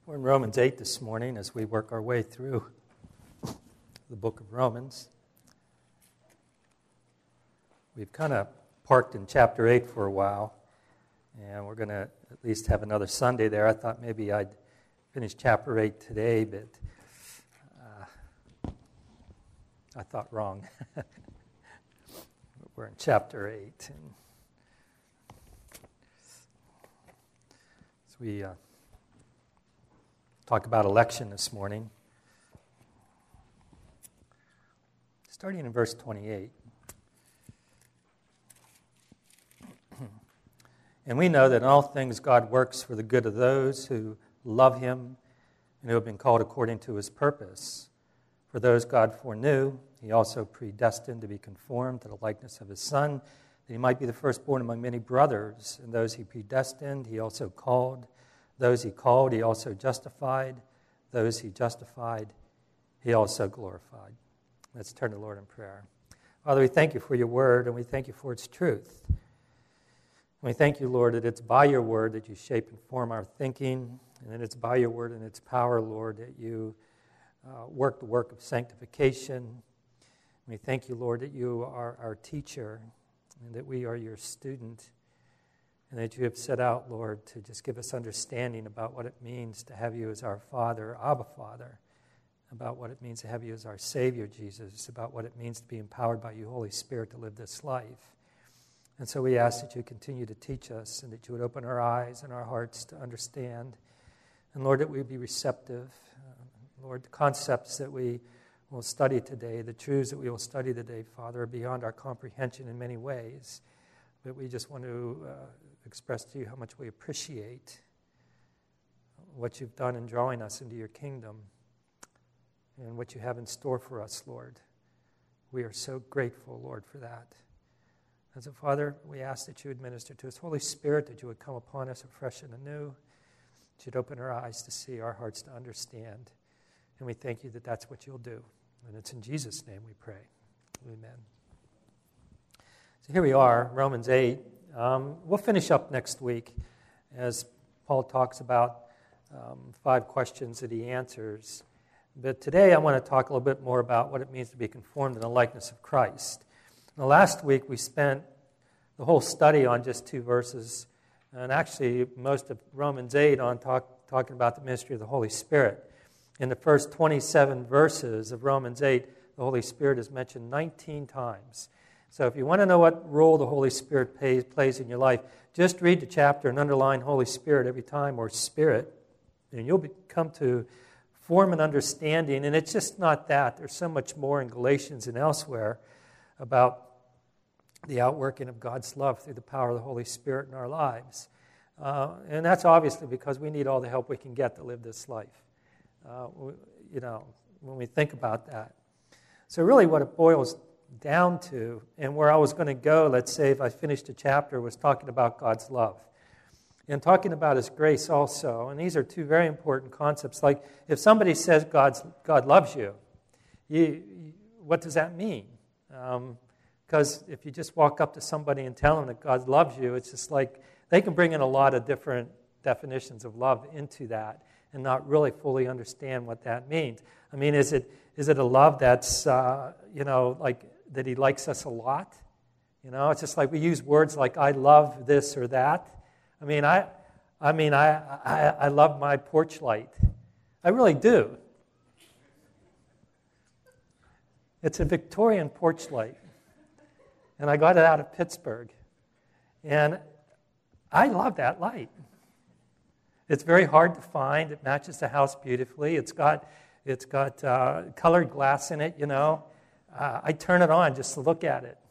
We're in Romans 8 this morning as we work our way through the book of Romans. We've kind of parked in chapter 8 for a while, and we're going to at least have another Sunday there. I thought maybe I'd finish chapter 8 today, but I thought wrong. We're in chapter 8. And as we talk about election this morning, starting in verse 28. And we know that in all things God works for the good of those who love him and who have been called according to his purpose. For those God foreknew, he also predestined to be conformed to the likeness of his Son, that he might be the firstborn among many brothers. And those he predestined, he also called. Those he called, he also justified. Those he justified, he also glorified. Let's turn to the Lord in prayer. Father, we thank you for your word, and we thank you for its truth. And we thank you, Lord, that it's by your word that you shape and form our thinking, and that it's by your word and its power, Lord, that you work the work of sanctification. We thank you, Lord, that you are our teacher and that we are your student, and that you have set out, Lord, to just give us understanding about what it means to have you as our Father, Abba Father, about what it means to have you as our Savior, Jesus, about what it means to be empowered by you, Holy Spirit, to live this life. And so we ask that you continue to teach us and that you would open our eyes and our hearts to understand. And Lord, that we would be receptive. Lord, the concepts that we will study today, the truths that we will study today, Father, are beyond our comprehension in many ways. But we just want to express to you how much we appreciate what you've done in drawing us into your kingdom and what you have in store for us, Lord. We are so grateful, Lord, for that. And so, Father, we ask that you administer to us. Holy Spirit, that you would come upon us afresh and anew, that you'd open our eyes to see, our hearts to understand. And we thank you that that's what you'll do. And it's in Jesus' name we pray. Amen. So here we are, Romans 8. We'll finish up next week as Paul talks about 5 questions that he answers. But today I want to talk a little bit more about what it means to be conformed in the likeness of Christ. Now, last week we spent the whole study on just 2 verses, and actually most of Romans 8 on talking about the ministry of the Holy Spirit. In the first 27 verses of Romans 8, the Holy Spirit is mentioned 19 times. So if you want to know what role the Holy Spirit plays in your life, just read the chapter and underline Holy Spirit every time, or Spirit, and you'll come to form an understanding. And it's just not that. There's so much more in Galatians and elsewhere about the outworking of God's love through the power of the Holy Spirit in our lives. And that's obviously because we need all the help we can get to live this life. When we think about that. So really what it boils down to, and where I was going to go, let's say if I finished a chapter, was talking about God's love. And talking about his grace also. And these are 2 very important concepts. Like if somebody says God loves you, what does that mean? Because if you just walk up to somebody and tell them that God loves you, it's just like they can bring in a lot of different definitions of love into that and not really fully understand what that means. I mean, is it a love that's, like that he likes us a lot? It's just like we use words like I love this or that. I mean, I love my porch light. I really do. It's a Victorian porch light. And I got it out of Pittsburgh. And I love that light. It's very hard to find. It matches the house beautifully. It's got colored glass in it, I turn it on just to look at it.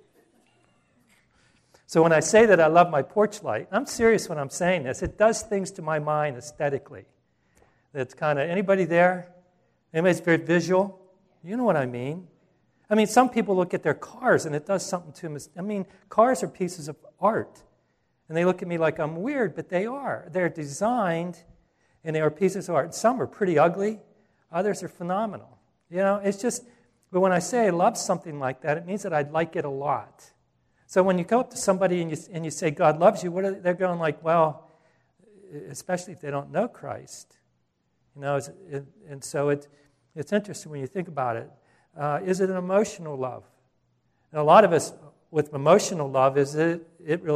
So when I say that I love my porch light, I'm serious when I'm saying this. It does things to my mind aesthetically. It's kind of, anybody there? Anybody's very visual? You know what I mean. I mean, some people look at their cars and it does something to them. I mean, cars are pieces of art. And they look at me like I'm weird, but they are. They're designed and they are pieces of art. Some are pretty ugly. Others are phenomenal. It's just, but when I say I love something like that, it means that I'd like it a lot. So when you go up to somebody and you say God loves you, they're going like, well, especially if they don't know Christ, And so it's interesting when you think about it. Is it an emotional love? And a lot of us with emotional love is it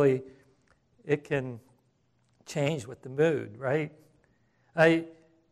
can change with the mood, right? I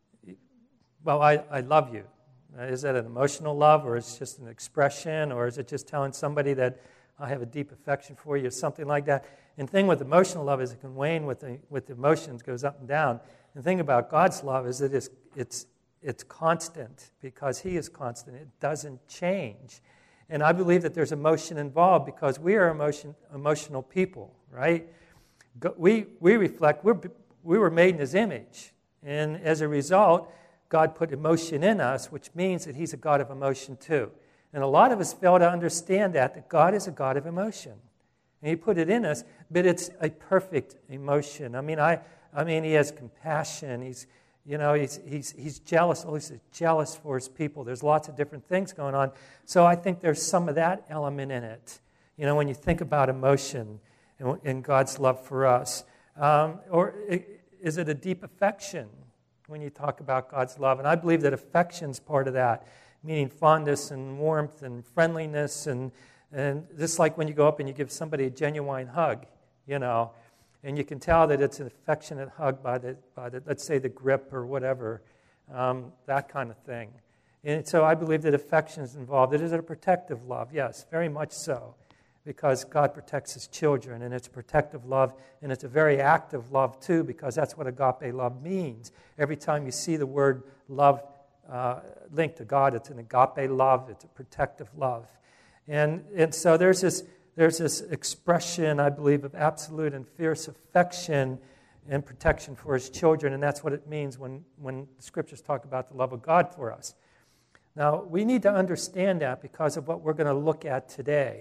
love you. Is that an emotional love, or is it just an expression, or is it just telling somebody that I have a deep affection for you, or something like that? And the thing with emotional love is it can wane with the emotions, goes up and down. And the thing about God's love is that it's constant, because He is constant. It doesn't change. And I believe that there's emotion involved because we are emotional people, right? We reflect, we were made in His image. And as a result, God put emotion in us, which means that He's a God of emotion too. And a lot of us fail to understand that God is a God of emotion. And He put it in us, but it's a perfect emotion. I mean, He has compassion. He's jealous. Oh, He's jealous for His people. There's lots of different things going on. So I think there's some of that element in it. When you think about emotion and God's love for us. Or is it a deep affection when you talk about God's love? And I believe that affection's part of that, meaning fondness and warmth and friendliness, and just like when you go up and you give somebody a genuine hug, and you can tell that it's an affectionate hug by the let's say the grip or whatever, that kind of thing. And so I believe that affection is involved. It is a protective love, yes, very much so, because God protects His children, and it's a protective love, and it's a very active love too, because that's what agape love means. Every time you see the word love linked to God, it's an agape love, it's a protective love. And so there's this expression, I believe, of absolute and fierce affection and protection for His children, and that's what it means when the Scriptures talk about the love of God for us. Now, we need to understand that because of what we're going to look at today.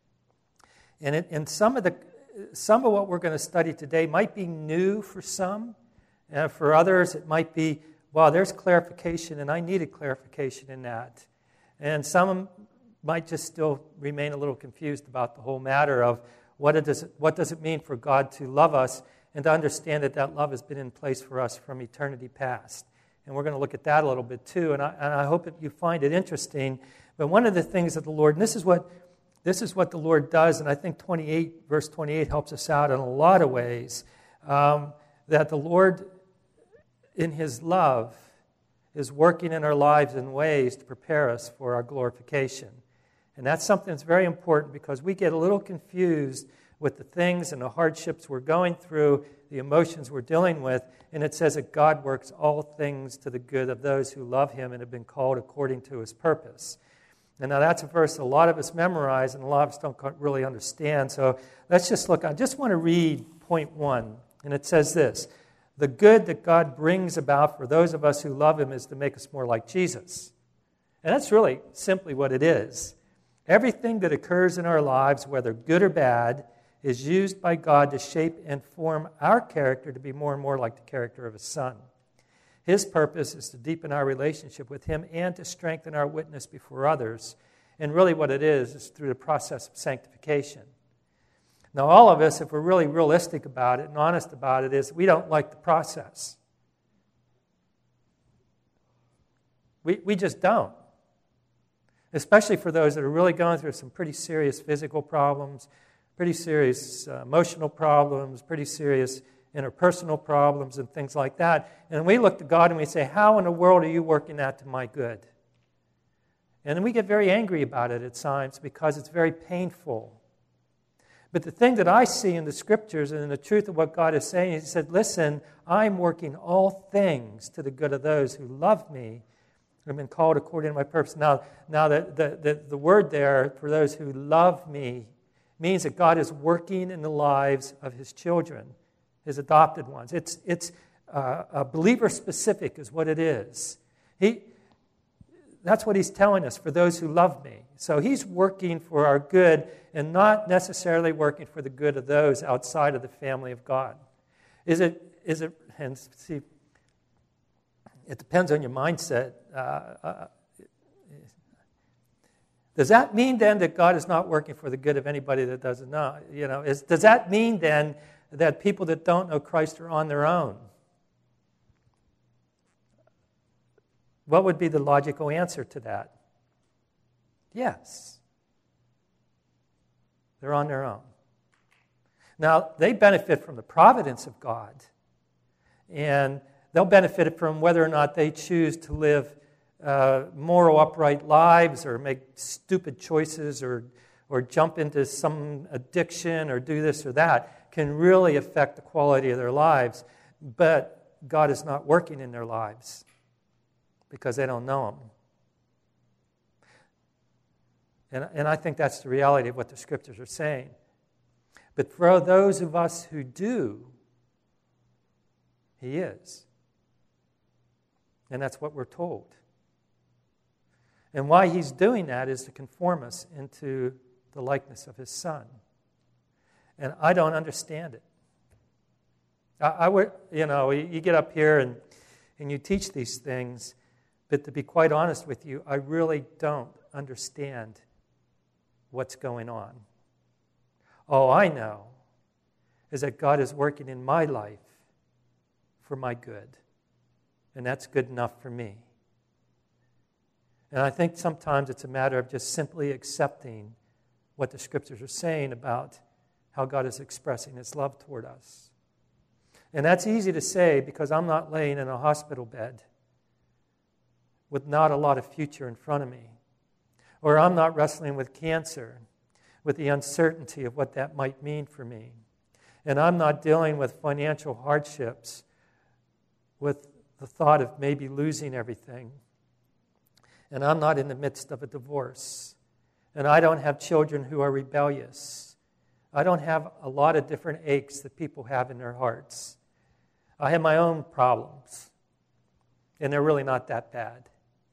And some of what we're going to study today might be new for some, and for others it might be, well, there's clarification, and I needed clarification in that. And some might just still remain a little confused about the whole matter of what does it mean for God to love us, and to understand that love has been in place for us from eternity past. And we're going to look at that a little bit too, and I hope that you find it interesting. But one of the things that the Lord, and this is what the Lord does, and I think verse 28 helps us out in a lot of ways, that the Lord, in His love, is working in our lives in ways to prepare us for our glorification. And that's something that's very important, because we get a little confused with the things and the hardships we're going through, the emotions we're dealing with, and it says that God works all things to the good of those who love Him and have been called according to His purpose. And now that's a verse a lot of us memorize and a lot of us don't really understand. So let's just look. I just want to read point 1. And it says this: the good that God brings about for those of us who love Him is to make us more like Jesus. And that's really simply what it is. Everything that occurs in our lives, whether good or bad, is used by God to shape and form our character to be more and more like the character of His Son. His purpose is to deepen our relationship with Him and to strengthen our witness before others. And really what it is through the process of sanctification. Now all of us, if we're really realistic about it and honest about it, is we don't like the process. We just don't. Especially for those that are really going through some pretty serious physical problems, pretty serious emotional problems, pretty serious interpersonal problems and things like that. And we look to God and we say, how in the world are you working that to my good? And then we get very angry about it at times because it's very painful. But the thing that I see in the Scriptures and in the truth of what God is saying, He said, listen, I'm working all things to the good of those who love me and have been called according to my purpose. Now the word there, for those who love me, means that God is working in the lives of His children, His adopted ones. It's believer-specific is what it is. That's what He's telling us, for those who love me. So He's working for our good and not necessarily working for the good of those outside of the family of God. Is it? And see, it depends on your mindset. Does that mean then that God is not working for the good of anybody that doesn't know? Does that mean then that people that don't know Christ are on their own? what would be the logical answer to that? Yes. They're on their own. Now, they benefit from the providence of God, and they'll benefit from whether or not they choose to live moral, upright lives or make stupid choices or jump into some addiction or do this or that can really affect the quality of their lives. But God is not working in their lives because they don't know Him. And I think that's the reality of what the Scriptures are saying. But for those of us who do, He is. And that's what we're told. And why He's doing that is to conform us into the likeness of His Son. And I don't understand it. I would, you get up here and you teach these things, but to be quite honest with you, I really don't understand what's going on. All I know is that God is working in my life for my good. And that's good enough for me. And I think sometimes it's a matter of just simply accepting what the Scriptures are saying about how God is expressing His love toward us. And that's easy to say because I'm not laying in a hospital bed with not a lot of future in front of me. Or I'm not wrestling with cancer, with the uncertainty of what that might mean for me. And I'm not dealing with financial hardships, with the thought of maybe losing everything. And I'm not in the midst of a divorce. And I don't have children who are rebellious. I don't have a lot of different aches that people have in their hearts. I have my own problems. And they're really not that bad.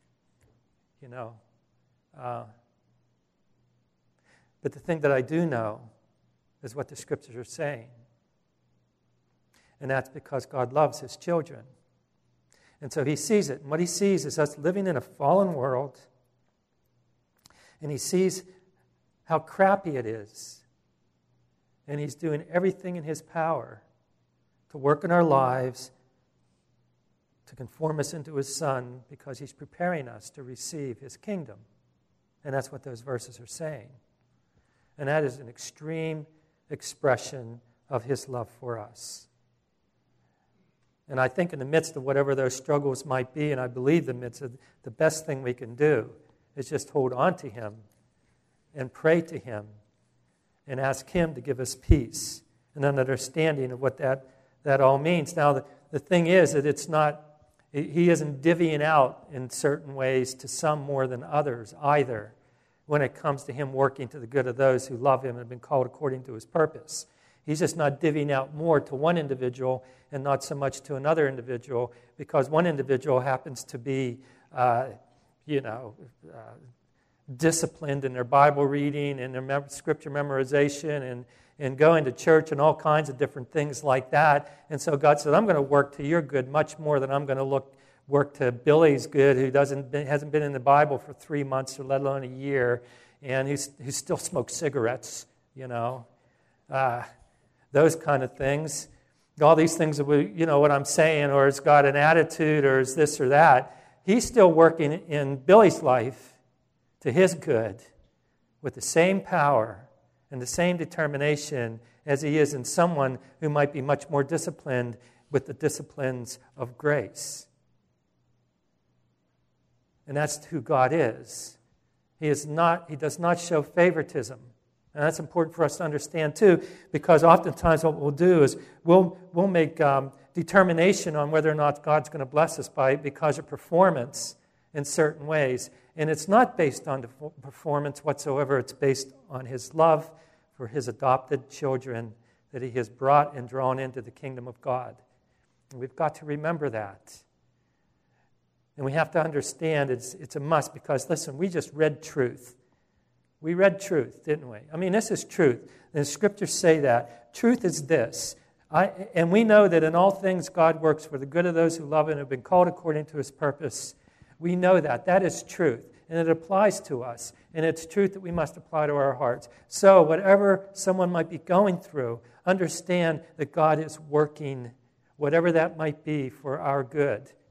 But the thing that I do know is what the Scriptures are saying. And that's because God loves His children. And so He sees it. And what He sees is us living in a fallen world. And He sees how crappy it is. And He's doing everything in His power to work in our lives, to conform us into His Son, because He's preparing us to receive His kingdom. And that's what those verses are saying. And that is an extreme expression of His love for us. And I think in the midst of whatever those struggles might be, and I believe the midst of the best thing we can do is just hold on to Him and pray to Him and ask Him to give us peace and an understanding of what that all means. Now, the thing is that it's not, He isn't divvying out in certain ways to some more than others either when it comes to Him working to the good of those who love Him and have been called according to His purpose. He's just not divvying out more to one individual and not so much to another individual because one individual happens to be, disciplined in their Bible reading and their scripture memorization and going to church and all kinds of different things like that. And so God said, I'm going to work to your good much more than I'm going to work to Billy's good, who hasn't been in the Bible for 3 months or let alone a year, and who still smokes cigarettes, those kind of things. All these things, what I'm saying, or has got an attitude, or is this or that. He's still working in Billy's life to his good with the same power and the same determination as he is in someone who might be much more disciplined with the disciplines of grace. And that's who God is. He does not show favoritism. And that's important for us to understand too, because oftentimes what we'll do is we'll make determination on whether or not God's going to bless us because of performance in certain ways. And it's not based on performance whatsoever. It's based on His love for His adopted children that He has brought and drawn into the kingdom of God. And we've got to remember that. And we have to understand it's a must because, listen, we just read truth. We read truth, didn't we? I mean, this is truth. And the Scriptures say that. Truth is this. And we know that in all things God works for the good of those who love Him and have been called according to His purpose. We know that. That is truth. And it applies to us. And it's truth that we must apply to our hearts. So whatever someone might be going through, understand that God is working, whatever that might be, for our good.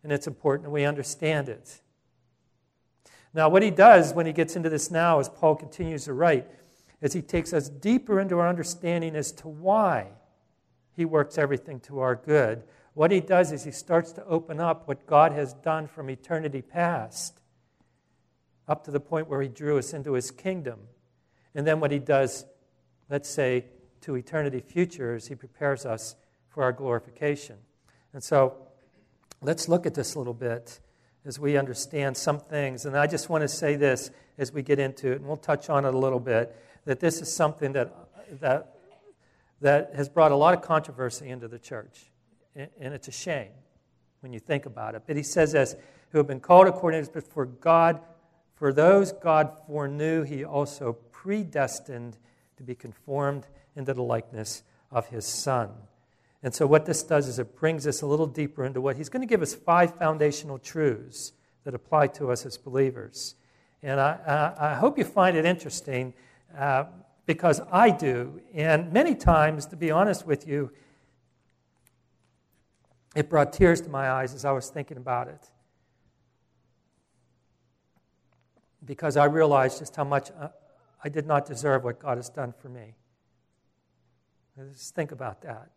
and it's important that we understand it. Now, what he does when he gets into this now, as Paul continues to write, is he takes us deeper into our understanding as to why he works everything to our good. What he does is he starts to open up what God has done from eternity past up to the point where he drew us into his kingdom. And then what he does, let's say, to eternity future is he prepares us for our glorification. And so let's look at this a little bit as we understand some things. And I just want to say this as we get into it, and we'll touch on it a little bit, that this is something that has brought a lot of controversy into the church. And it's a shame when you think about it. But he says this, who have been called according to his purpose, for those God foreknew, he also predestined to be conformed into the likeness of his Son. And so what this does is it brings us a little deeper into what he's going to give us 5 foundational truths that apply to us as believers. And I hope you find it interesting because I do. And many times, to be honest with you, it brought tears to my eyes as I was thinking about it. Because I realized just how much I did not deserve what God has done for me. Just think about that.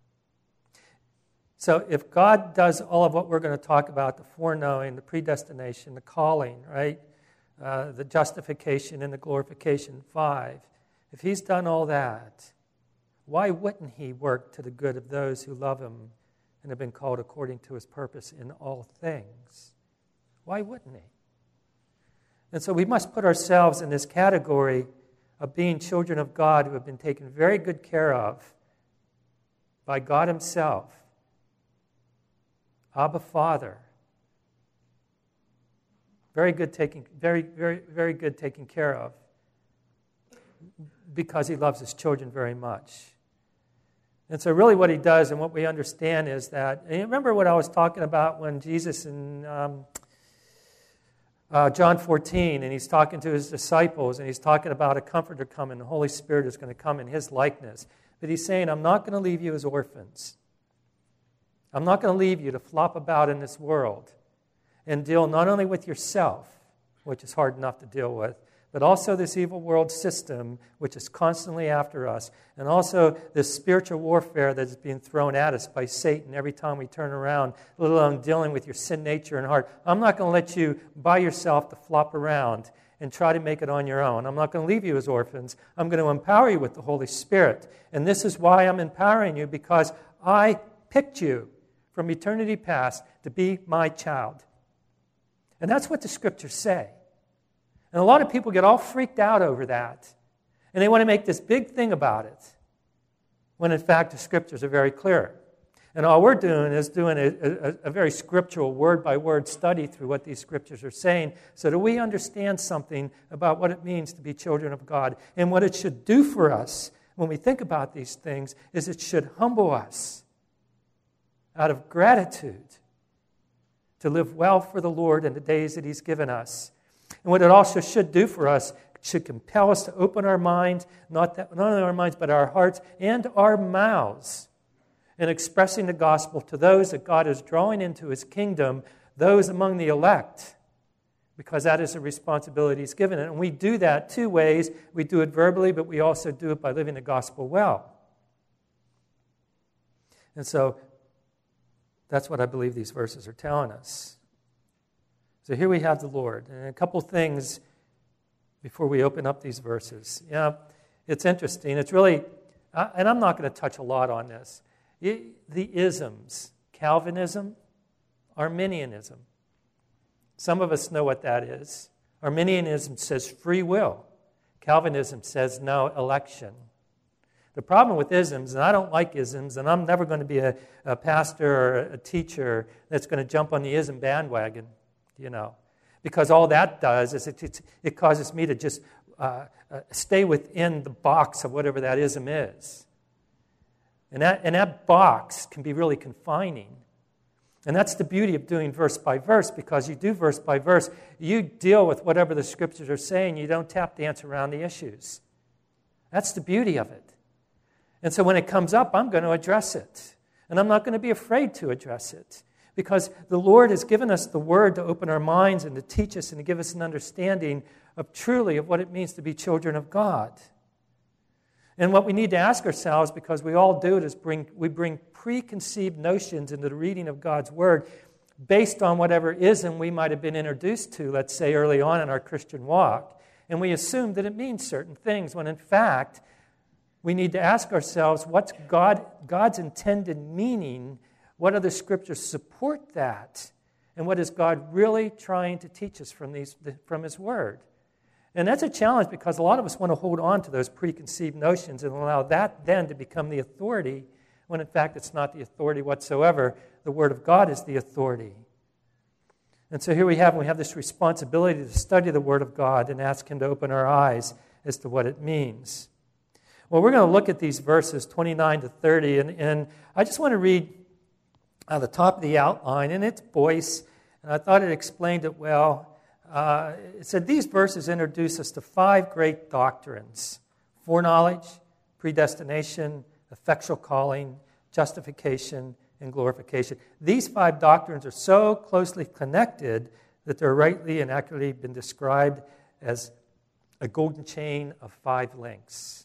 So if God does all of what we're going to talk about, the foreknowing, the predestination, the calling, right? The justification and the glorification, 5. If he's done all that, why wouldn't he work to the good of those who love him and have been called according to his purpose in all things? Why wouldn't he? And so we must put ourselves in this category of being children of God who have been taken very good care of by God himself. Abba, Father. Very good taking care of, because he loves his children very much. And so really what he does and what we understand is that, and you remember what I was talking about when Jesus in John 14, and he's talking to his disciples, and he's talking about a comforter coming, the Holy Spirit is going to come in his likeness. But he's saying, I'm not going to leave you as orphans. I'm not going to leave you to flop about in this world and deal not only with yourself, which is hard enough to deal with, but also this evil world system, which is constantly after us, and also this spiritual warfare that is being thrown at us by Satan every time we turn around, let alone dealing with your sin nature and heart. I'm not going to let you by yourself to flop around and try to make it on your own. I'm not going to leave you as orphans. I'm going to empower you with the Holy Spirit. And this is why I'm empowering you, because I picked you from eternity past to be my child. And that's what the Scriptures say. And a lot of people get all freaked out over that. And they want to make this big thing about it. When in fact the Scriptures are very clear. And all we're doing is doing a very scriptural word-by-word study through what these Scriptures are saying so that we understand something about what it means to be children of God. And what it should do for us when we think about these things is it should humble us out of gratitude to live well for the Lord in the days that he's given us. And what it also should do for us, it should compel us to open our minds, not only our minds, but our hearts and our mouths in expressing the gospel to those that God is drawing into his kingdom, those among the elect, because that is a responsibility he's given. And we do that 2 ways. We do it verbally, but we also do it by living the gospel well. And so that's what I believe these verses are telling us. So here we have the Lord. And a couple things before we open up these verses. Yeah, it's interesting. It's really, and I'm not going to touch a lot on this. The isms, Calvinism, Arminianism. Some of us know what that is. Arminianism says free will. Calvinism says no, election. The problem with isms, and I don't like isms, and I'm never going to be a pastor or a teacher that's going to jump on the ism bandwagon, because all that does is it causes me to just stay within the box of whatever that ism is. And that box can be really confining. And that's the beauty of doing verse by verse, because you do verse by verse, you deal with whatever the Scriptures are saying, you don't tap dance around the issues. That's the beauty of it. And so when it comes up, I'm going to address it. And I'm not going to be afraid to address it. because the Lord has given us the Word to open our minds and to teach us and to give us an understanding of truly of what it means to be children of God. And what we need to ask ourselves, because we all do it, is we bring preconceived notions into the reading of God's Word based on whatever ism we might have been introduced to, let's say, early on in our Christian walk. And we assume that it means certain things, when in fact, we need to ask ourselves, what's God's intended meaning? What other scriptures support that? And what is God really trying to teach us from His Word? And that's a challenge, because a lot of us want to hold on to those preconceived notions and allow that then to become the authority, when in fact it's not the authority whatsoever. The Word of God is the authority. And so here we have this responsibility to study the Word of God and ask Him to open our eyes as to what it means. Well, we're going to look at these verses 29 to 30, and I just want to read at the top of the outline, and it's Boyce, and I thought it explained it well. It said, these verses introduce us to 5 great doctrines: foreknowledge, predestination, effectual calling, justification, and glorification. These 5 doctrines are so closely connected that they're rightly and accurately been described as a golden chain of 5 links.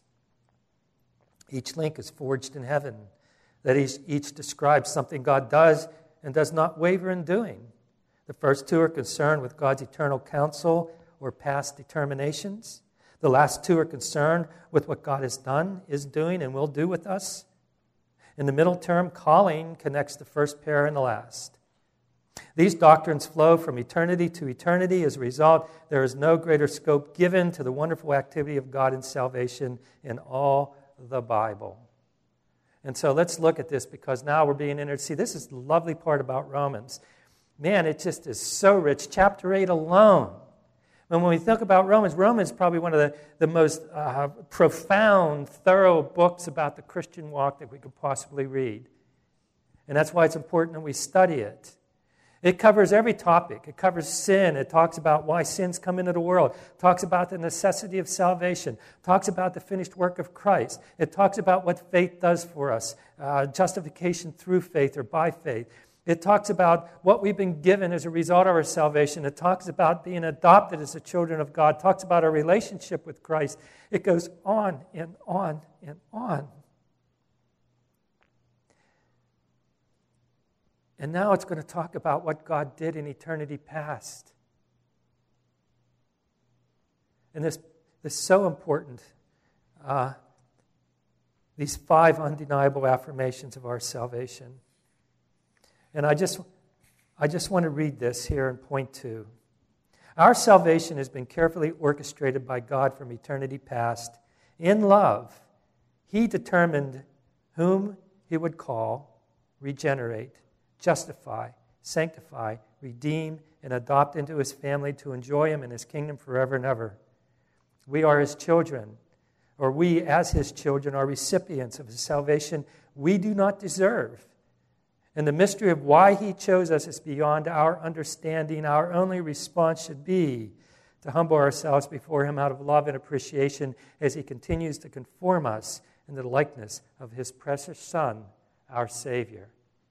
Each link is forged in heaven. That each describes something God does and does not waver in doing. The first 2 are concerned with God's eternal counsel or past determinations. The last 2 are concerned with what God has done, is doing, and will do with us. In the middle term, calling connects the first pair and the last. These doctrines flow from eternity to eternity. As a result, there is no greater scope given to the wonderful activity of God in salvation in all the Bible. And so let's look at this, because now we're being introduced. See, this is the lovely part about Romans. Man, it just is so rich. Chapter 8 alone. And when we think about Romans is probably one of the most profound, thorough books about the Christian walk that we could possibly read. And that's why it's important that we study it. It covers every topic. It covers sin. It talks about why sins come into the world. It talks about the necessity of salvation. It talks about the finished work of Christ. It talks about what faith does for us, justification through faith or by faith. It talks about what we've been given as a result of our salvation. It talks about being adopted as the children of God. It talks about our relationship with Christ. It goes on and on and on. And now it's going to talk about what God did in eternity past. And this is so important. These 5 undeniable affirmations of our salvation. And I just want to read this here in point 2. Our salvation has been carefully orchestrated by God from eternity past. In love, He determined whom He would call, regenerate, justify, sanctify, redeem, and adopt into His family to enjoy Him in His kingdom forever and ever. We are His children, or we as His children are recipients of His salvation we do not deserve. And the mystery of why He chose us is beyond our understanding. Our only response should be to humble ourselves before Him out of love and appreciation as He continues to conform us into the likeness of His precious Son, our Savior.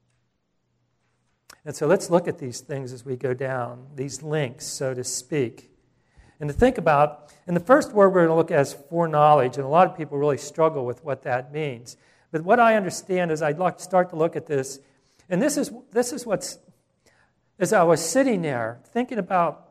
And so let's look at these things as we go down, these links, so to speak. And to think about, and the first word we're going to look at is foreknowledge, and a lot of people really struggle with what that means. But what I understand is I'd like to start to look at this, and this is what's, as I was sitting there thinking about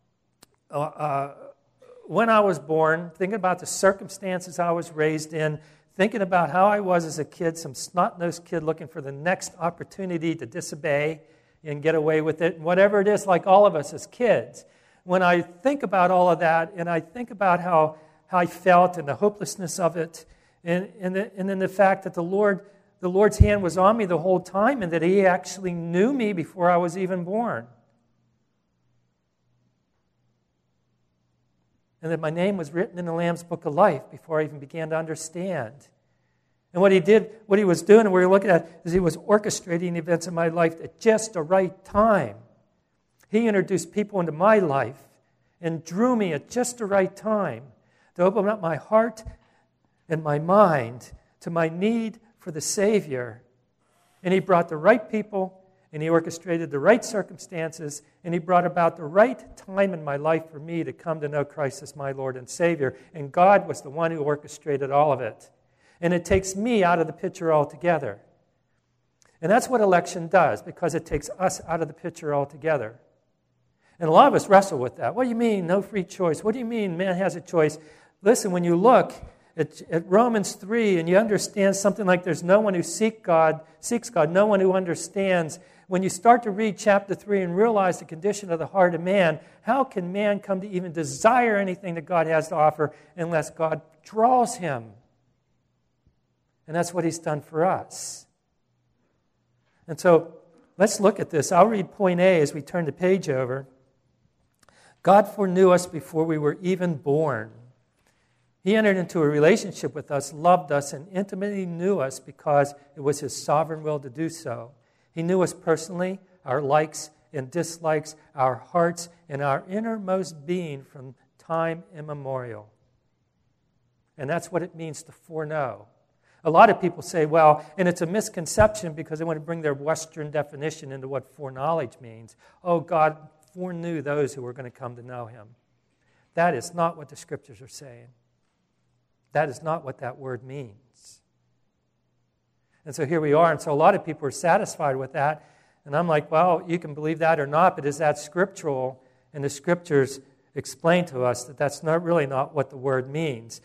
when I was born, thinking about the circumstances I was raised in, thinking about how I was as a kid, some snot-nosed kid looking for the next opportunity to disobey and get away with it, and whatever it is, like all of us as kids. When I think about all of that, and I think about how I felt and the hopelessness of it, and then the fact that the Lord's hand was on me the whole time, and that He actually knew me before I was even born. And that my name was written in the Lamb's Book of Life before I even began to understand. And what He was doing, and what we're looking at, is He was orchestrating the events of my life at just the right time. He introduced people into my life and drew me at just the right time to open up my heart and my mind to my need for the Savior. And He brought the right people, and He orchestrated the right circumstances, and He brought about the right time in my life for me to come to know Christ as my Lord and Savior. And God was the one who orchestrated all of it. And it takes me out of the picture altogether. And that's what election does, because it takes us out of the picture altogether. And a lot of us wrestle with that. What do you mean, no free choice? What do you mean, man has a choice? Listen, when you look at Romans 3 and you understand something like there's no one who seeks God, no one who understands. When you start to read chapter 3 and realize the condition of the heart of man, how can man come to even desire anything that God has to offer unless God draws him? And that's what He's done for us. And so let's look at this. I'll read point A as we turn the page over. God foreknew us before we were even born. He entered into a relationship with us, loved us, and intimately knew us because it was His sovereign will to do so. He knew us personally, our likes and dislikes, our hearts, and our innermost being from time immemorial. And that's what it means to foreknow. A lot of people say, well, and it's a misconception because they want to bring their Western definition into what foreknowledge means. Oh, God foreknew those who were going to come to know Him. That is not what the Scriptures are saying. That is not what that word means. And so here we are, and so a lot of people are satisfied with that. And I'm like, well, you can believe that or not, but is that scriptural? And the Scriptures explain to us that that's not what the word means.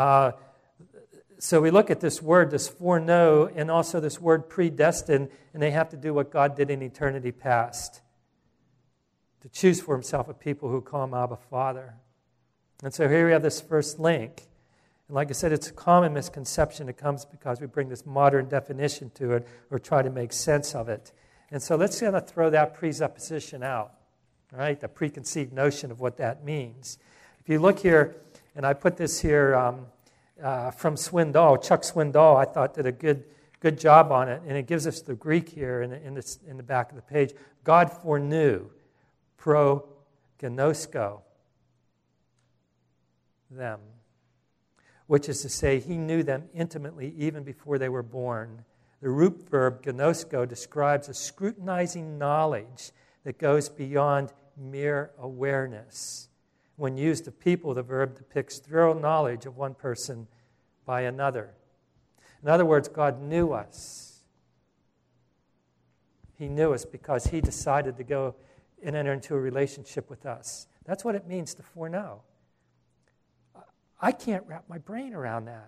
So we look at this word, this foreknow, and also this word predestined, and they have to do what God did in eternity past, to choose for Himself a people who call Him Abba Father. And so here we have this first link. And like I said, it's a common misconception. It comes because we bring this modern definition to it or try to make sense of it. And so let's kind of throw that presupposition out, all right, the preconceived notion of what that means. If you look here, and I put this here from Swindoll, Chuck Swindoll, I thought did a good job on it, and it gives us the Greek here in the back of the page. God foreknew, prognosko, them, which is to say He knew them intimately even before they were born. The root verb gnosko describes a scrutinizing knowledge that goes beyond mere awareness. When used of people, the verb depicts thorough knowledge of one person by another. In other words, God knew us. He knew us because He decided to go and enter into a relationship with us. That's what it means to foreknow. I can't wrap my brain around that.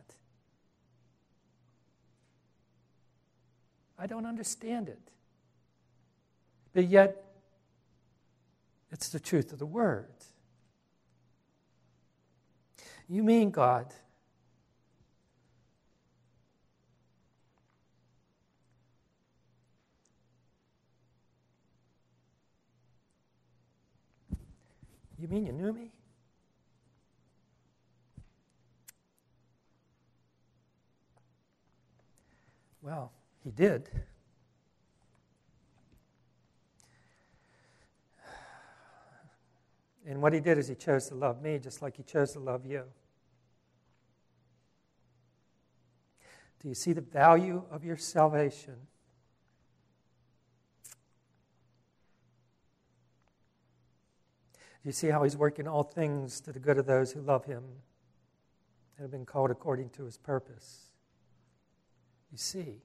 I don't understand it. But yet, it's the truth of the Word. You mean, God, you mean you knew me? Well, He did. And what He did is He chose to love me just like He chose to love you. Do you see the value of your salvation? Do you see how He's working all things to the good of those who love Him and have been called according to His purpose? You see.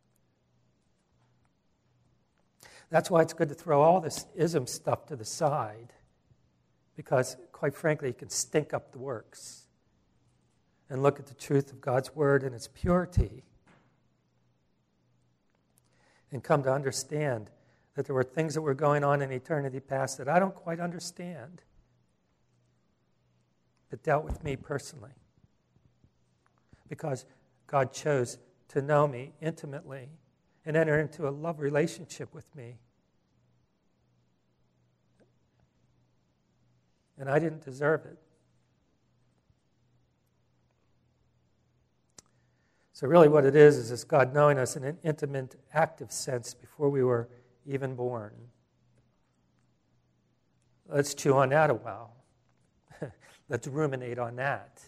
That's why it's good to throw all this ism stuff to the side, because, quite frankly, it can stink up the works. And look at the truth of God's Word and its purity. And come to understand that there were things that were going on in eternity past that I don't quite understand, that dealt with me personally. Because God chose to know me intimately and enter into a love relationship with me. And I didn't deserve it. So really what it is God knowing us in an intimate, active sense before we were even born. Let's chew on that a while. Let's ruminate on that.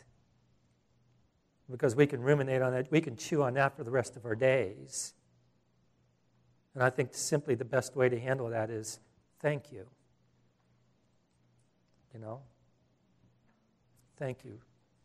Because we can ruminate on that, we can chew on that for the rest of our days. And I think simply the best way to handle that is thank you. You know? Thank you.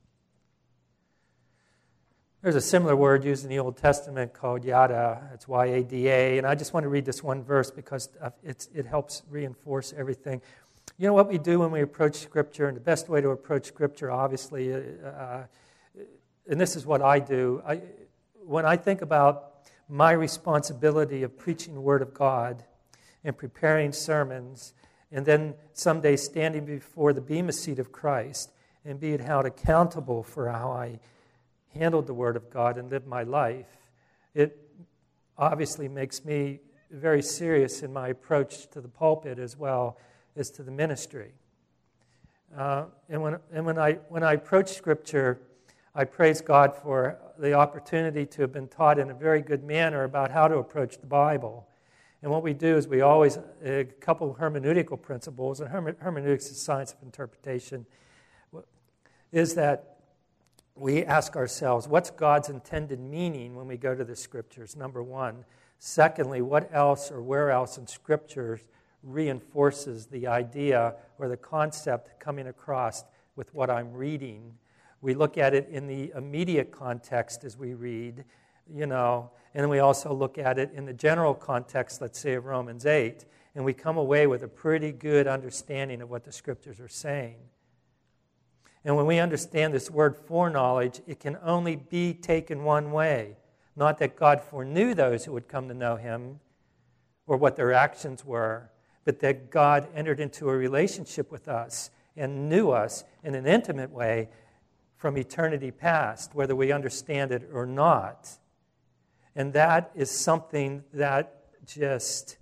There's a similar word used in the Old Testament called yada. It's Y-A-D-A. And I just want to read this one verse because it helps reinforce everything. You know what we do when we approach Scripture, and the best way to approach Scripture, obviously, and this is what I do. When I think about my responsibility of preaching the Word of God and preparing sermons, and then someday standing before the bema seat of Christ and being held accountable for how I handled the Word of God and lived my life, it obviously makes me very serious in my approach to the pulpit as well as to the ministry. And when I approach Scripture, I praise God for the opportunity to have been taught in a very good manner about how to approach the Bible. And what we do is we always, a couple of hermeneutical principles, and hermeneutics is science of interpretation, is that we ask ourselves, what's God's intended meaning when we go to the Scriptures, number one. Secondly, what else or where else in Scriptures reinforces the idea or the concept coming across with what I'm reading. We look at it in the immediate context as we read, and then we also look at it in the general context, let's say, of Romans 8, and we come away with a pretty good understanding of what the Scriptures are saying. And when we understand this word foreknowledge, it can only be taken one way. Not that God foreknew those who would come to know Him or what their actions were, but that God entered into a relationship with us and knew us in an intimate way from eternity past, whether we understand it or not. And that is something that just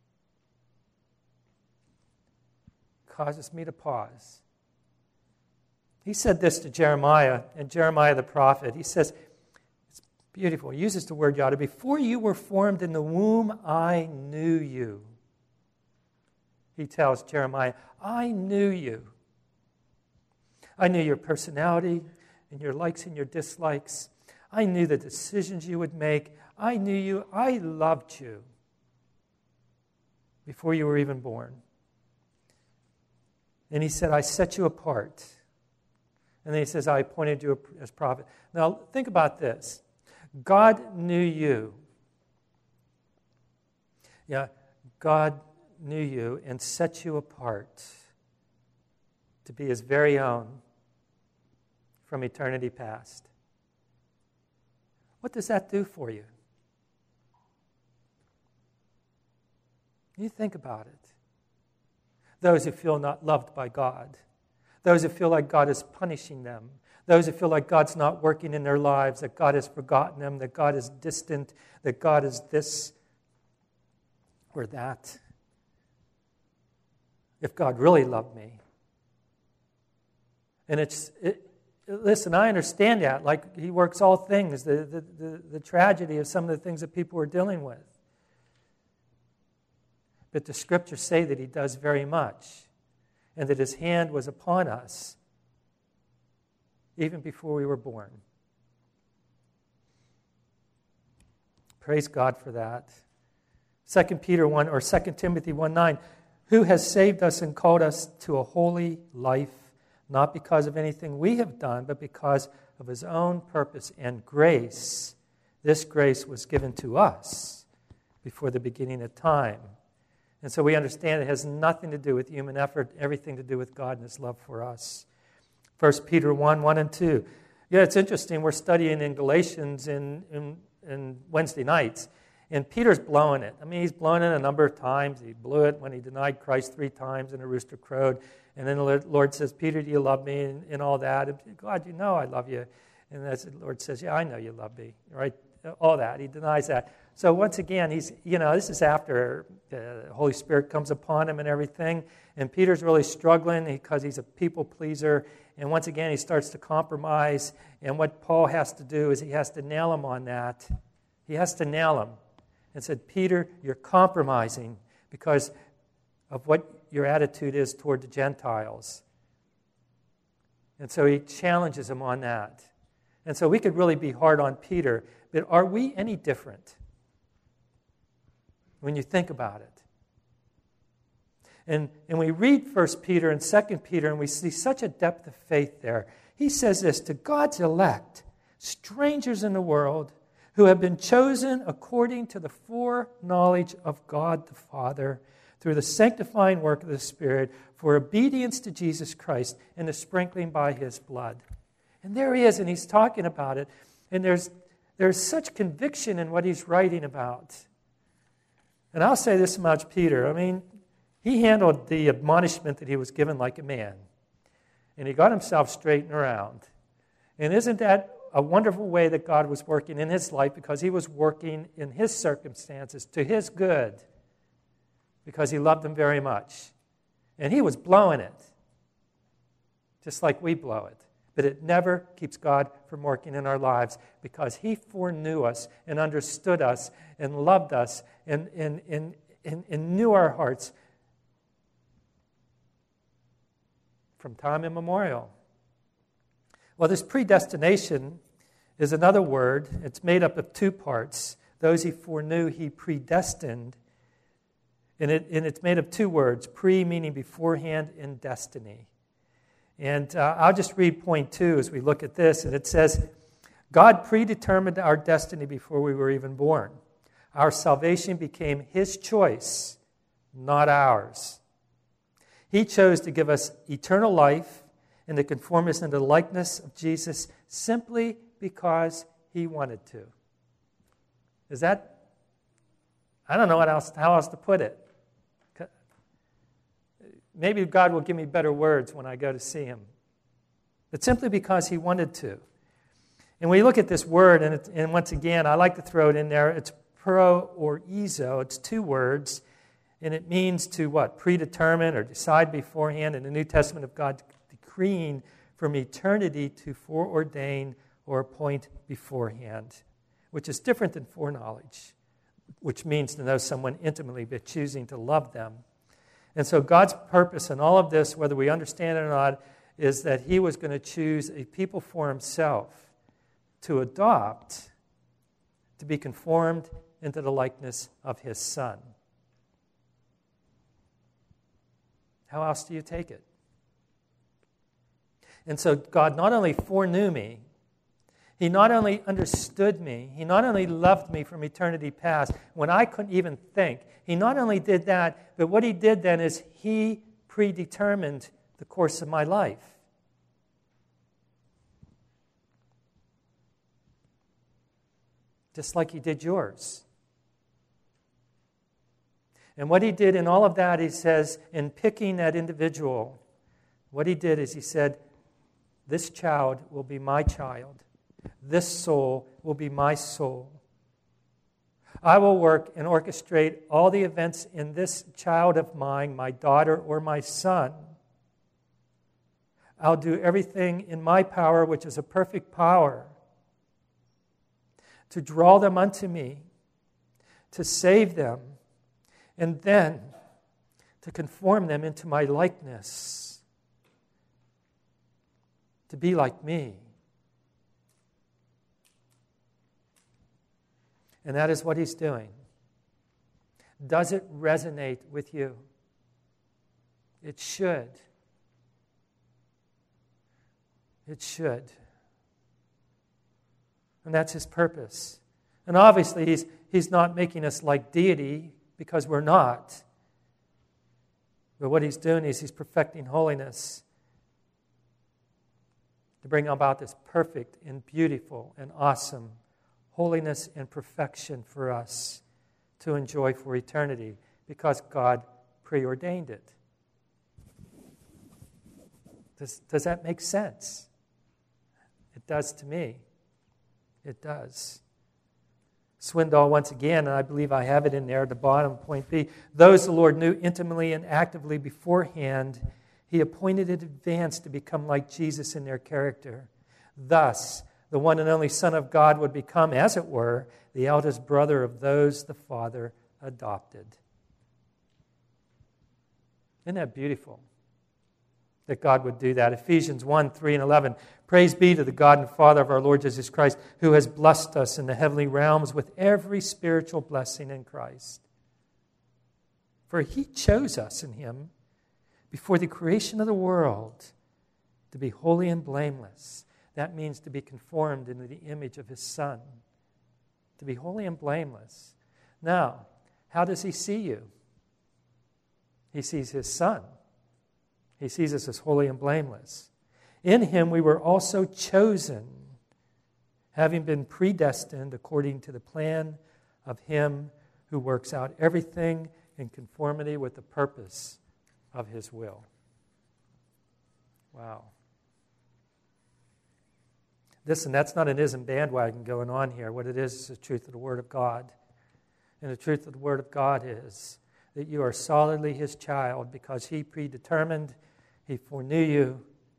causes me to pause. He said this to Jeremiah, and Jeremiah the prophet. He says, it's beautiful. He uses the word yada. Before you were formed in the womb, I knew you. He tells Jeremiah, I knew you. I knew your personality and your likes and your dislikes. I knew the decisions you would make. I knew you. I loved you before you were even born. And he said, I set you apart. And then he says, I appointed you as prophet. Now, think about this. God knew you. Yeah, God knew you and set you apart to be His very own from eternity past. What does that do for you? You think about it. Those who feel not loved by God, those who feel like God is punishing them, those who feel like God's not working in their lives, that God has forgotten them, that God is distant, that God is this or that. If God really loved me. And listen, I understand that. Like, He works all things, the tragedy of some of the things that people are dealing with. But the Scriptures say that He does very much, and that His hand was upon us even before we were born. Praise God for that. 2 Peter 1 or 2 Timothy 1:9, who has saved us and called us to a holy life, not because of anything we have done, but because of His own purpose and grace. This grace was given to us before the beginning of time. And so we understand it has nothing to do with human effort, everything to do with God and His love for us. 1 Peter 1 and 2. Yeah, it's interesting. We're studying in Galatians in Wednesday nights. And Peter's blowing it. I mean, he's blown it a number of times. He blew it when he denied Christ 3 times and a rooster crowed. And then the Lord says, Peter, do you love me? And all that. And God, you know I love you. And the Lord says, yeah, I know you love me. Right? All that. He denies that. So once again, this is after the Holy Spirit comes upon him and everything. And Peter's really struggling because he's a people pleaser. And once again, he starts to compromise. And what Paul has to do is he has to nail him on that. He has to nail him. And said, Peter, you're compromising because of what your attitude is toward the Gentiles. And so he challenges him on that. And so we could really be hard on Peter, but are we any different? when you think about it. And we read 1 Peter and 2 Peter, and we see such a depth of faith there. He says this, to God's elect, strangers in the world, who have been chosen according to the foreknowledge of God the Father, through the sanctifying work of the Spirit, for obedience to Jesus Christ and the sprinkling by His blood. And there he is, and he's talking about it. And there's such conviction in what he's writing about. And I'll say this about Peter. I mean, he handled the admonishment that he was given like a man. And he got himself straightened around. And isn't that a wonderful way that God was working in his life, because he was working in his circumstances to his good, because he loved them very much. And he was blowing it, just like we blow it. But it never keeps God from working in our lives, because He foreknew us and understood us and loved us and knew our hearts from time immemorial. Well, this predestination is another word. It's made up of two parts. Those He foreknew, He predestined. And it's made of two words, pre meaning beforehand, and destiny. And I'll just read point 2 as we look at this. And it says, God predetermined our destiny before we were even born. Our salvation became His choice, not ours. He chose to give us eternal life and to conform us into the likeness of Jesus simply because He wanted to. Is that, I don't know how else to put it. Maybe God will give me better words when I go to see Him. But simply because He wanted to. And we look at this word, and once again, I like to throw it in there. It's proorizo. It's two words. And it means to what? Predetermine or decide beforehand. In the New Testament of God decreeing from eternity to foreordain or appoint beforehand, which is different than foreknowledge, which means to know someone intimately but choosing to love them. And so God's purpose in all of this, whether we understand it or not, is that He was going to choose a people for Himself to adopt, to be conformed into the likeness of His Son. How else do you take it? And so God not only foreknew me, He not only understood me, He not only loved me from eternity past when I couldn't even think. He not only did that, but what He did then is He predetermined the course of my life. Just like He did yours. And what He did in all of that, He says, in picking that individual, what He did is He said, this child will be my child. This soul will be my soul. I will work and orchestrate all the events in this child of mine, my daughter or my son. I'll do everything in my power, which is a perfect power, to draw them unto me, to save them, and then to conform them into my likeness, to be like me. And that is what He's doing. Does it resonate with you? It should. It should. And that's His purpose. And obviously, He's not making us like deity, because we're not. But what He's doing is He's perfecting holiness to bring about this perfect and beautiful and awesome holiness and perfection for us to enjoy for eternity, because God preordained it. Does that make sense? It does to me. It does. Swindoll, once again, and I believe I have it in there at the bottom, point B, those the Lord knew intimately and actively beforehand, He appointed in advance to become like Jesus in their character. Thus, the one and only Son of God would become, as it were, the eldest brother of those the Father adopted. Isn't that beautiful? That God would do that. Ephesians 1, 3 and 11. Praise be to the God and Father of our Lord Jesus Christ, who has blessed us in the heavenly realms with every spiritual blessing in Christ. For he chose us in him before the creation of the world to be holy and blameless. That means to be conformed into the image of his Son. To be holy and blameless. Now, how does he see you? He sees his Son. He sees us as holy and blameless. In him we were also chosen, having been predestined according to the plan of him who works out everything in conformity with the purpose of his will. Wow. Listen, that's not an ism bandwagon going on here. What it is the truth of the Word of God. And the truth of the Word of God is that you are solidly his child because he predetermined, he foreknew you,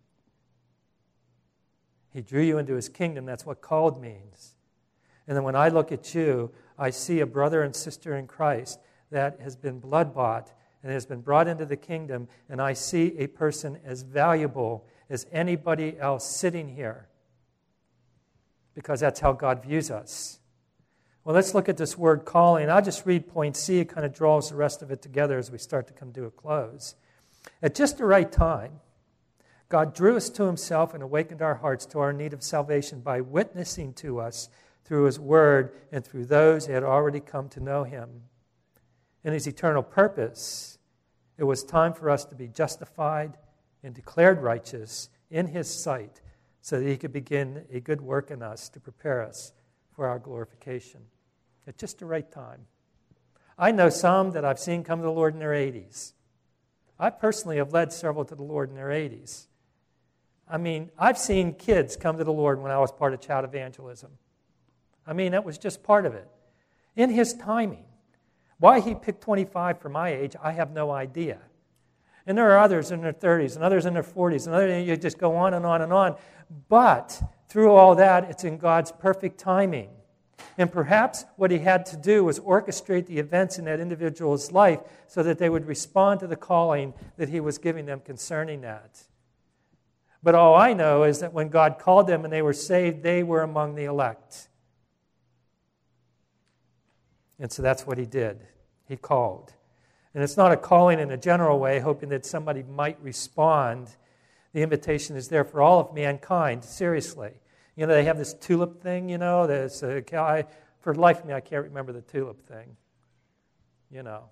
he drew you into his kingdom. That's what called means. And then when I look at you, I see a brother and sister in Christ that has been blood-bought and has been brought into the kingdom, and I see a person as valuable as anybody else sitting here because that's how God views us. Well, let's look at this word calling. I'll just read point C. It kind of draws the rest of it together as we start to come to a close. At just the right time, God drew us to himself and awakened our hearts to our need of salvation by witnessing to us through his word and through those who had already come to know him. In his eternal purpose, it was time for us to be justified and declared righteous in his sight so that he could begin a good work in us to prepare us for our glorification. At just the right time. I know some that I've seen come to the Lord in their 80s. I personally have led several to the Lord in their 80s. I mean, I've seen kids come to the Lord when I was part of child evangelism. I mean, that was just part of it. In his timing. Why he picked 25 for my age, I have no idea. And there are others in their 30s and others in their 40s and others, you just go on and on and on. But through all that, it's in God's perfect timing. And perhaps what he had to do was orchestrate the events in that individual's life so that they would respond to the calling that he was giving them concerning that. But all I know is that when God called them and they were saved, they were among the elect. And so that's what he did. He called. And it's not a calling in a general way, hoping that somebody might respond. The invitation is there for all of mankind, seriously. You know, they have this tulip thing, you know. There's for the life of me, I can't remember the tulip thing. You know.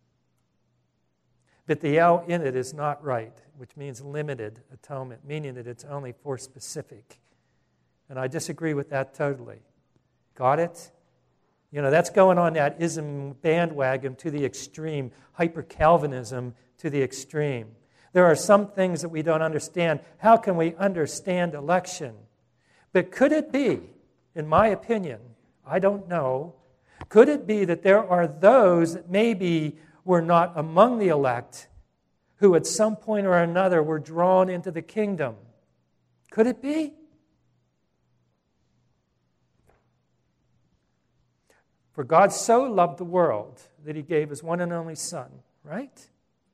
But the L in it is not right, which means limited atonement, meaning that it's only for specific. And I disagree with that totally. Got it? You know, that's going on that ism bandwagon to the extreme, hyper-Calvinism to the extreme. There are some things that we don't understand. How can we understand election? But could it be, in my opinion, I don't know, could it be that there are those that maybe were not among the elect who at some point or another were drawn into the kingdom? Could it be? For God so loved the world that he gave his one and only Son, right?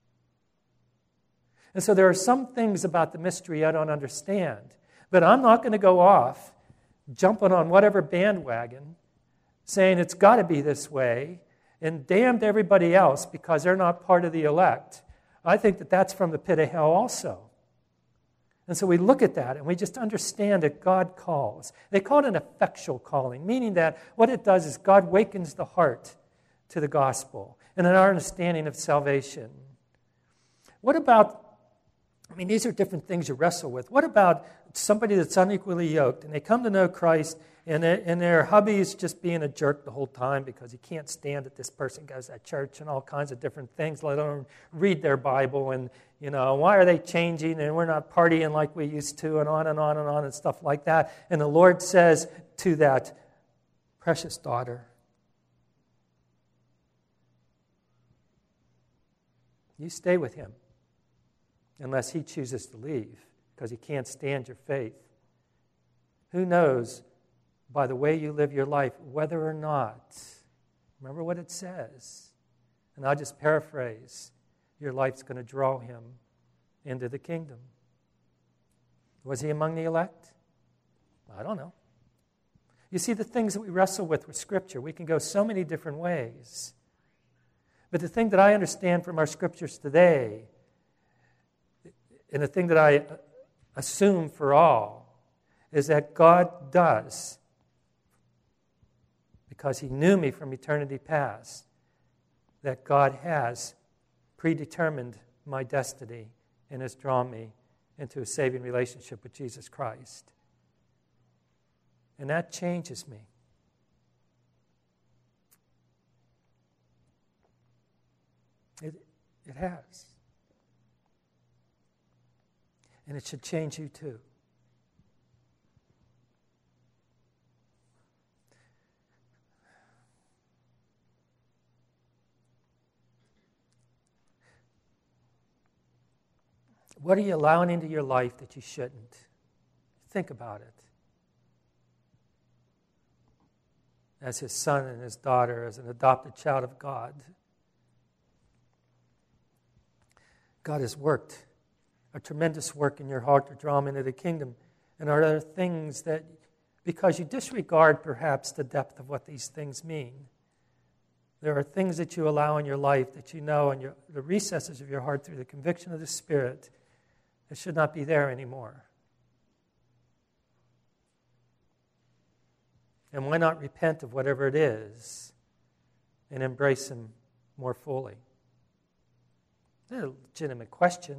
And so there are some things about the mystery I don't understand. But I'm not going to go off jumping on whatever bandwagon saying it's got to be this way and damn to everybody else because they're not part of the elect. I think that that's from the pit of hell also. And so we look at that and we just understand that God calls. They call it an effectual calling, meaning that what it does is God wakens the heart to the gospel and an understanding of salvation. What about, these are different things you wrestle with. What about somebody that's unequally yoked and they come to know Christ and their hubby is just being a jerk the whole time because he can't stand that this person goes to church and all kinds of different things, let alone read their Bible and, why are they changing and we're not partying like we used to and on and on and on and stuff like that. And the Lord says to that precious daughter, you stay with him unless he chooses to leave because he can't stand your faith. Who knows by the way you live your life whether or not, remember what it says, and I'll just paraphrase, your life's going to draw him into the kingdom. Was he among the elect? I don't know. You see, the things that we wrestle with Scripture, we can go so many different ways. But the thing that I understand from our scriptures today, and the thing that I assume for all, is that God does, because He knew me from eternity past, that God has predetermined my destiny and has drawn me into a saving relationship with Jesus Christ. And that changes me. It has. And it should change you too. What are you allowing into your life that you shouldn't? Think about it. As His son and His daughter, as an adopted child of God, God has worked a tremendous work in your heart to draw them into the kingdom. And are there things that, because you disregard perhaps the depth of what these things mean, there are things that you allow in your life that you know in the recesses of your heart through the conviction of the Spirit that should not be there anymore. And why not repent of whatever it is and embrace Him more fully? That's a legitimate question.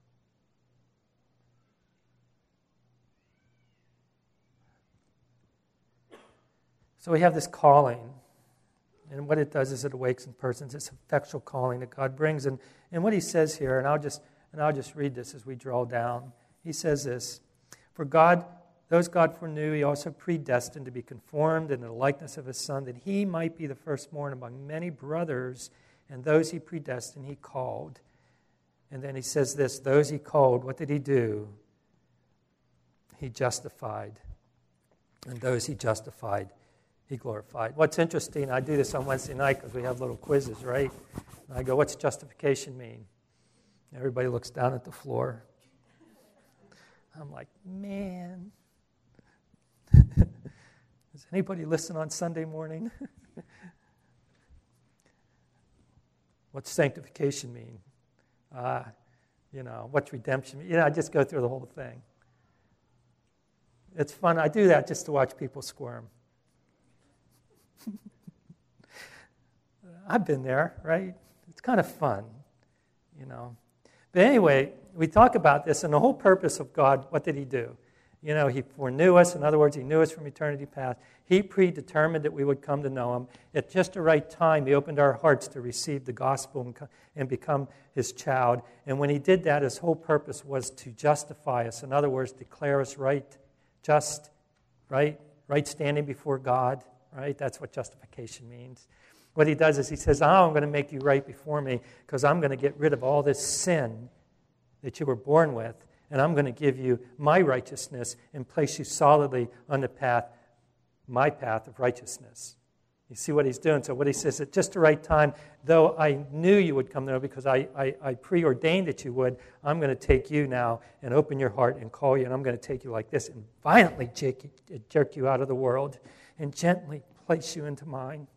So we have this calling, and what it does is it awakens persons. It's an effectual calling that God brings. And what He says here, and I'll just read this as we draw down. He says this: For God, those God foreknew, He also predestined to be conformed into the likeness of His Son, that He might be the firstborn among many brothers, and those He predestined, He called. And then He says this: those He called, what did He do? He justified. And those He justified, He glorified. What's interesting, I do this on Wednesday night because we have little quizzes, right? And I go, what's justification mean? Everybody looks down at the floor. I'm like, man. Does anybody listen on Sunday morning? What's sanctification mean? What's redemption mean? I just go through the whole thing. It's fun. I do that just to watch people squirm. I've been there, right? It's kind of fun, But anyway, we talk about this, and the whole purpose of God, what did He do? He foreknew us. In other words, He knew us from eternity past. He predetermined that we would come to know Him. At just the right time, He opened our hearts to receive the gospel and become His child. And when He did that, His whole purpose was to justify us. In other words, declare us right, just, right standing before God, right? That's what justification means. What He does is He says, I'm going to make you right before me because I'm going to get rid of all this sin that you were born with, and I'm going to give you my righteousness and place you solidly on the path, my path of righteousness. You see what He's doing? So what He says, at just the right time, though I knew you would come there because I preordained that you would, I'm going to take you now and open your heart and call you, and I'm going to take you like this and violently jerk you out of the world and gently place you into mine.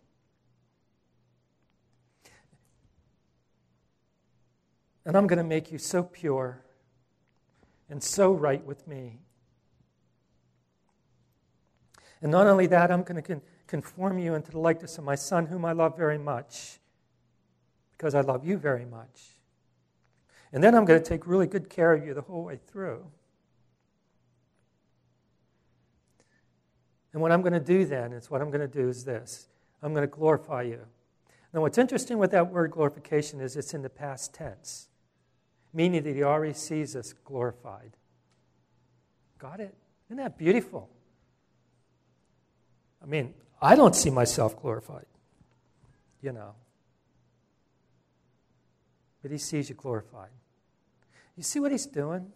And I'm going to make you so pure and so right with me. And not only that, I'm going to conform you into the likeness of my Son, whom I love very much, because I love you very much. And then I'm going to take really good care of you the whole way through. And what I'm going to do then is what I'm going to do is this. I'm going to glorify you. Now, what's interesting with that word glorification is it's in the past tense, meaning that He already sees us glorified. Got it? Isn't that beautiful? I mean, I don't see myself glorified, But He sees you glorified. You see what He's doing?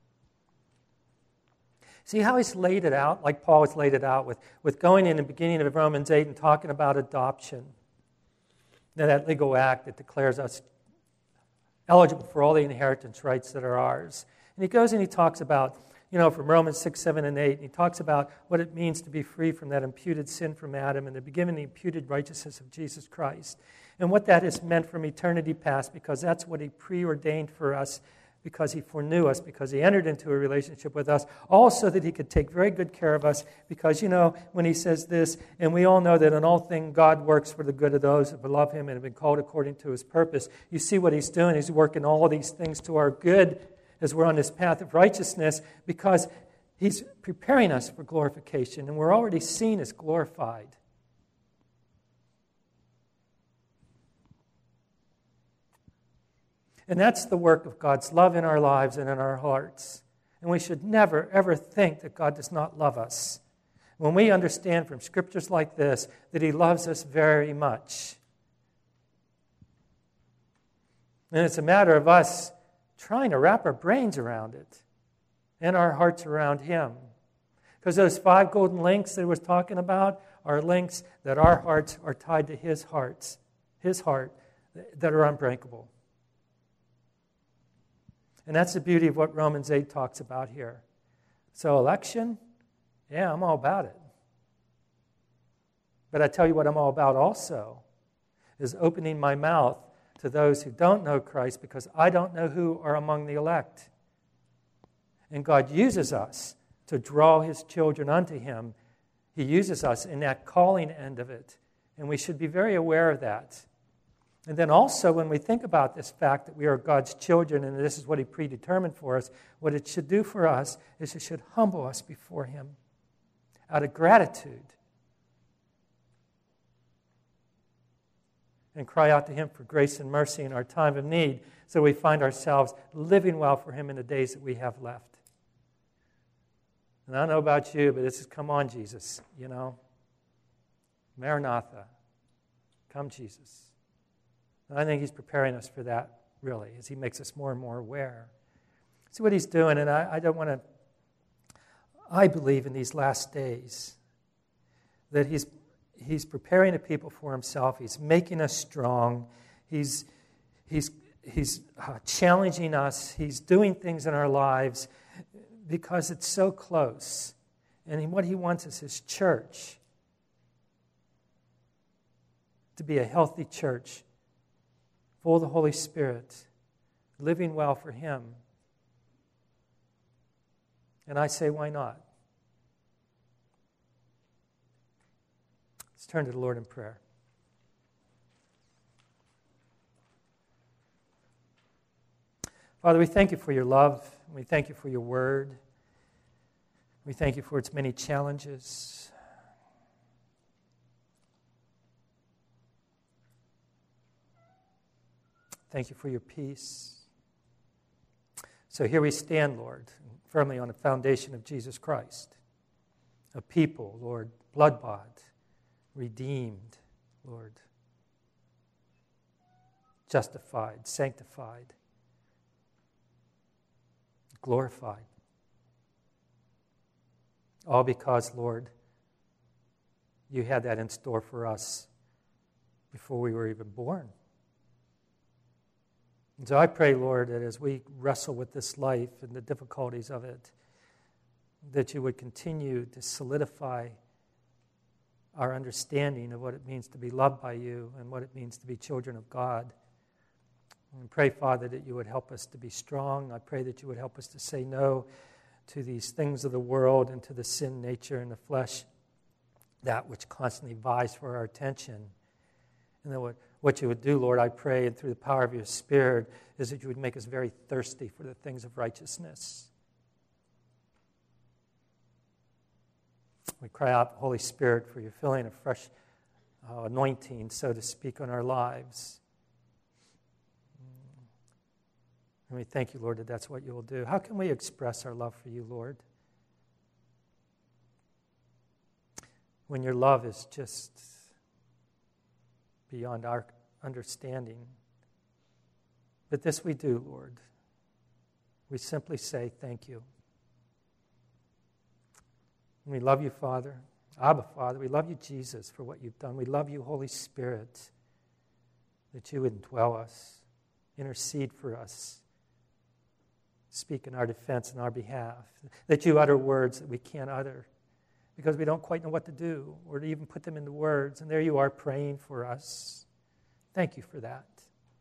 See how He's laid it out, like Paul has laid it out with going in the beginning of Romans 8 and talking about adoption. Now, that legal act that declares us eligible for all the inheritance rights that are ours. And he goes and he talks about, from Romans 6, 7, and 8, and he talks about what it means to be free from that imputed sin from Adam and to be given the imputed righteousness of Jesus Christ. and what that has meant from eternity past, because that's what He preordained for us, because He foreknew us, because He entered into a relationship with us, also that He could take very good care of us, because, when He says this, and we all know that in all things God works for the good of those who love Him and have been called according to His purpose. You see what He's doing. He's working all these things to our good as we're on this path of righteousness, because He's preparing us for glorification, and we're already seen as glorified. And that's the work of God's love in our lives and in our hearts. And we should never, ever think that God does not love us. When we understand from scriptures like this that He loves us very much. And it's a matter of us trying to wrap our brains around it and our hearts around Him. Because those 5 golden links that He was talking about are links that our hearts are tied to His heart, that are unbreakable. And that's the beauty of what Romans 8 talks about here. So election, yeah, I'm all about it. But I tell you what I'm all about also, is opening my mouth to those who don't know Christ, because I don't know who are among the elect. And God uses us to draw His children unto Him. He uses us in that calling end of it. And we should be very aware of that. And then also, when we think about this fact that we are God's children and this is what He predetermined for us, what it should do for us is it should humble us before Him out of gratitude and cry out to Him for grace and mercy in our time of need, so we find ourselves living well for Him in the days that we have left. And I don't know about you, but this is, come on, Jesus, Maranatha, come, Jesus. And I think He's preparing us for that, really, as He makes us more and more aware. See what He's doing, and I believe in these last days that He's preparing a people for Himself. He's making us strong. He's challenging us. He's doing things in our lives because it's so close. And what He wants is His church to be a healthy church, full of the Holy Spirit, living well for Him. And I say, why not? Let's turn to the Lord in prayer. Father, we thank You for Your love. We thank You for Your word. We thank You for its many challenges. Thank You for Your peace. So here we stand, Lord, firmly on the foundation of Jesus Christ. A people, Lord, blood-bought, redeemed, Lord, justified, sanctified, glorified. All because, Lord, You had that in store for us before we were even born. And so I pray, Lord, that as we wrestle with this life and the difficulties of it, that You would continue to solidify our understanding of what it means to be loved by You and what it means to be children of God. And pray, Father, that You would help us to be strong. I pray that You would help us to say no to these things of the world and to the sin nature and the flesh, that which constantly vies for our attention. And then what You would do, Lord, I pray, and through the power of Your Spirit, is that You would make us very thirsty for the things of righteousness. We cry out, Holy Spirit, for Your filling a fresh anointing, so to speak, on our lives. And we thank You, Lord, that that's what You will do. How can we express our love for You, Lord, when Your love is just beyond our understanding? But this we do, Lord. We simply say thank You. And we love You, Father. Abba, Father. We love You, Jesus, for what You've done. We love You, Holy Spirit, that You would indwell us, intercede for us, speak in our defense and our behalf, that You utter words that we can't utter because we don't quite know what to do or to even put them into words. And there You are praying for us. Thank you for that.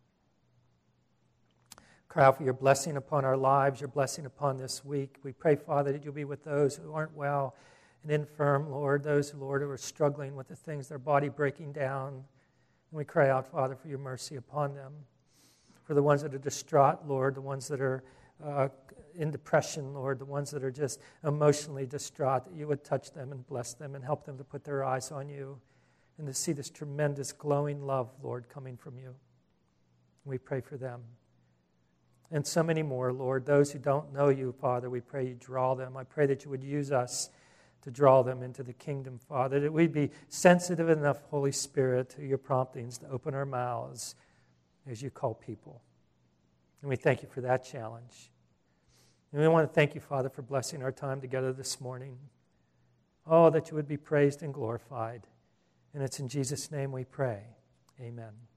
Cry out for your blessing upon our lives, your blessing upon this week. We pray, Father, that you'll be with those who aren't well and infirm, Lord, those, Lord, who are struggling with the things, their body breaking down. And we cry out, Father, for your mercy upon them. For the ones that are distraught, Lord, the ones that are in depression, Lord, the ones that are just emotionally distraught, that you would touch them and bless them and help them to put their eyes on you and to see this tremendous glowing love, Lord, coming from you. We pray for them. And so many more, Lord, those who don't know you, Father, we pray you draw them. I pray that you would use us to draw them into the kingdom, Father, that we'd be sensitive enough, Holy Spirit, to your promptings to open our mouths as you call people. And we thank you for that challenge. And we want to thank you, Father, for blessing our time together this morning. Oh, that you would be praised and glorified. And it's in Jesus' name we pray. Amen.